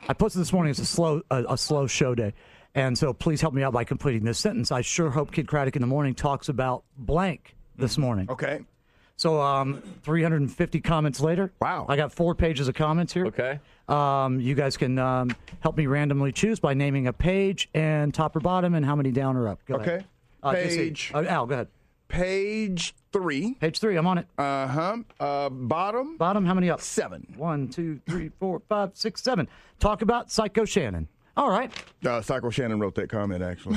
I posted this morning as a slow show day. And so please help me out by completing this sentence. I sure hope Kid Craddock in the morning talks about blank this morning. Okay. So 350 comments later. Wow. I got 4 pages of comments here. Okay. You guys can help me randomly choose by naming a page and top or bottom and how many down or up. Go Okay. ahead. Page. Al, go ahead. Page 3. Page 3, I'm on it. Bottom. Bottom, how many up? 7. 1, 2, 3, 4, 5, 6, 7. Talk about Psycho Shannon. All right. Psycho Shannon wrote that comment, actually.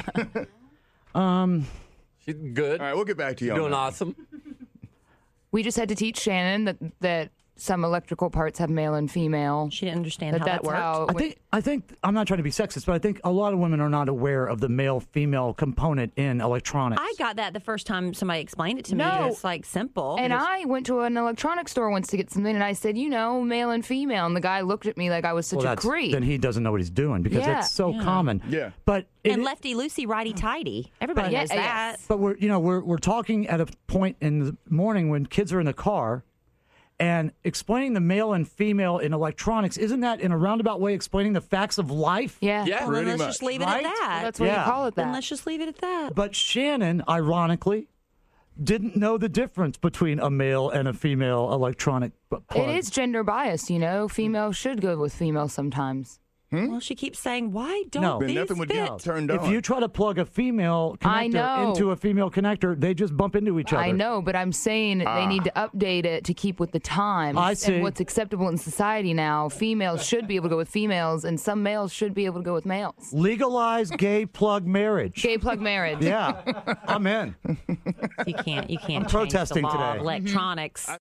She's good. All right, we'll get back to you. You're doing awesome. We just had to teach Shannon that some electrical parts have male and female. She didn't understand how that worked. I think I'm not trying to be sexist, but I think a lot of women are not aware of the male-female component in electronics. I got that the first time somebody explained it to me. No. It's like simple. And I went to an electronics store once to get something, and I said, male and female. And the guy looked at me like I was such a creep. Then he doesn't know what he's doing because it's so common. Yeah. But and lefty loosey, righty tighty. Everybody knows that. Yes. But we're talking at a point in the morning when kids are in the car. And explaining the male and female in electronics, isn't that in a roundabout way explaining the facts of life? Yeah. Well, then let's just leave it at that. Well, that's what you call it that. Then let's just leave it at that. But Shannon, ironically, didn't know the difference between a male and a female electronic plug. It is gender biased, Female should go with female sometimes. Well, she keeps saying, why don't No. these Nothing would fit? get turned on. If you try to plug a female connector into a female connector, they just bump into each other. I know, but I'm saying they need to update it to keep with the times. I see. And what's acceptable in society now. Females should be able to go with females, and some males should be able to go with males. Legalize gay plug marriage. Gay plug marriage. Yeah, I'm in. You can't I'm change protesting the law today. of electronics.